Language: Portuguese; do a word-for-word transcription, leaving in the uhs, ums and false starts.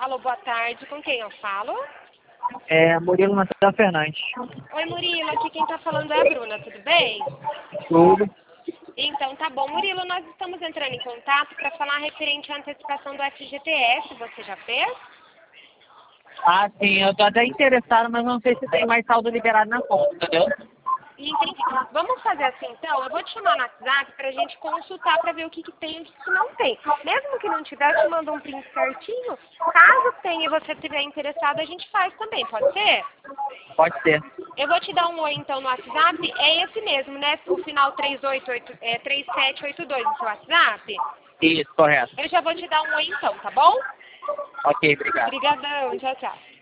Alô, boa tarde. Com quem eu falo? É, Murilo Natália Fernandes. Oi, Murilo. Aqui quem tá falando é a Bruna, tudo bem? Tudo. Então, tá bom. Murilo, nós estamos entrando em contato para falar referente à antecipação do F G T S. Você já fez? Ah, sim, eu tô até interessado, mas não sei se tem mais saldo liberado na conta, entendeu? Entendi. Vamos fazer assim, então. Eu vou te chamar no WhatsApp pra gente consultar pra ver o que, que tem e o que, que não tem. Mesmo que não tiver, eu te mando um print certinho. Caso tenha e você estiver interessado, a gente faz também, pode ser? Pode ser. Eu vou te dar um oi, então, no WhatsApp. É esse mesmo, né? O final três oito oito, é, três sete oito dois no seu WhatsApp. Isso, correto. Eu já vou te dar um oi, então, tá bom? Ok, obrigado. Obrigadão. Tchau, tchau.